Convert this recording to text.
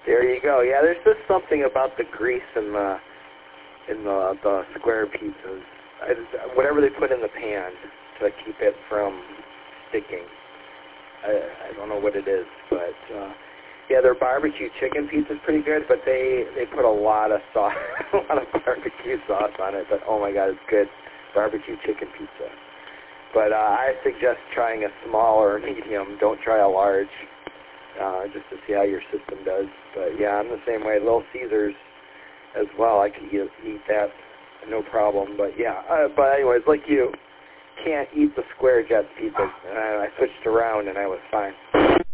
There you go. Yeah, there's just something about the grease in the square pizzas. Whatever they put in the pan to keep it from sticking. I don't know what it is, but yeah, their barbecue chicken pizza is pretty good, but they put a lot of sauce, a lot of barbecue sauce on it. But oh my God, it's good barbecue chicken pizza. But I suggest trying a small or a medium. Don't try a large, just to see how your system does. But yeah, I'm the same way. Little Caesars as well. I could eat that, no problem. But yeah, but anyways, like you, can't eat the Square Jets pizza. I switched around and I was fine.